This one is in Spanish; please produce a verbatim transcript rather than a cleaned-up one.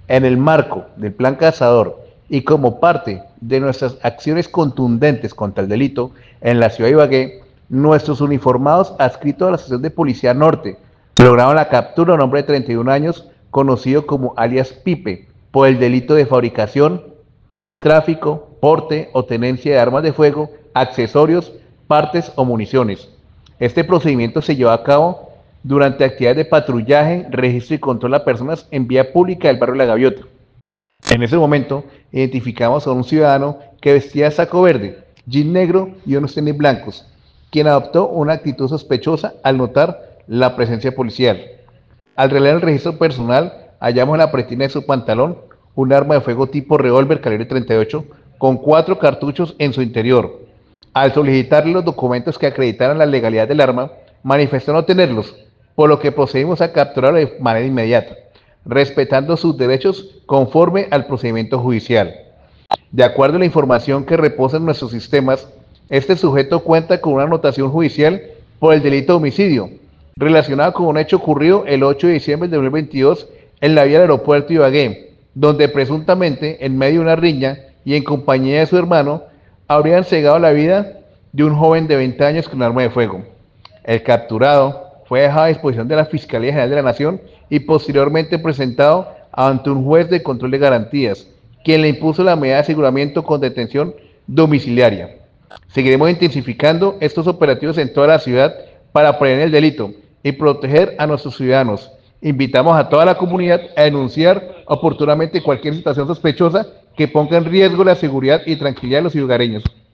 En el marco del Plan Cazador y como parte de nuestras acciones contundentes contra el delito en la ciudad de Ibagué, nuestros uniformados adscritos a la Sección de Policía Norte lograron la captura de un hombre de treinta y un años conocido como alias Pipe por el delito de fabricación, tráfico, porte o tenencia de armas de fuego, accesorios, partes o municiones. Este procedimiento se llevó a cabo durante actividades de patrullaje, registro y control a personas en vía pública del barrio La Gaviota. En ese momento, identificamos a un ciudadano que vestía saco verde, jean negro y unos tenis blancos, quien adoptó una actitud sospechosa al notar la presencia policial. Al realizar el registro personal, hallamos en la pretina de su pantalón un arma de fuego tipo revólver calibre treinta y ocho con cuatro cartuchos en su interior. Al solicitarle los documentos que acreditaran la legalidad del arma, manifestó no tenerlos, por lo que procedimos a capturarlo de manera inmediata, respetando sus derechos conforme al procedimiento judicial. De acuerdo a la información que reposa en nuestros sistemas, este sujeto cuenta con una anotación judicial por el delito de homicidio, relacionado con un hecho ocurrido el ocho de diciembre de dos mil veintidós en la vía del aeropuerto de Ibagué, donde presuntamente, en medio de una riña y en compañía de su hermano, habrían cegado la vida de un joven de veinte años con un arma de fuego. El capturado fue dejado a disposición de la Fiscalía General de la Nación y posteriormente presentado ante un juez de control de garantías, quien le impuso la medida de aseguramiento con detención domiciliaria. Seguiremos intensificando estos operativos en toda la ciudad para prevenir el delito y proteger a nuestros ciudadanos. Invitamos a toda la comunidad a denunciar oportunamente cualquier situación sospechosa que ponga en riesgo la seguridad y tranquilidad de los ciudadanos.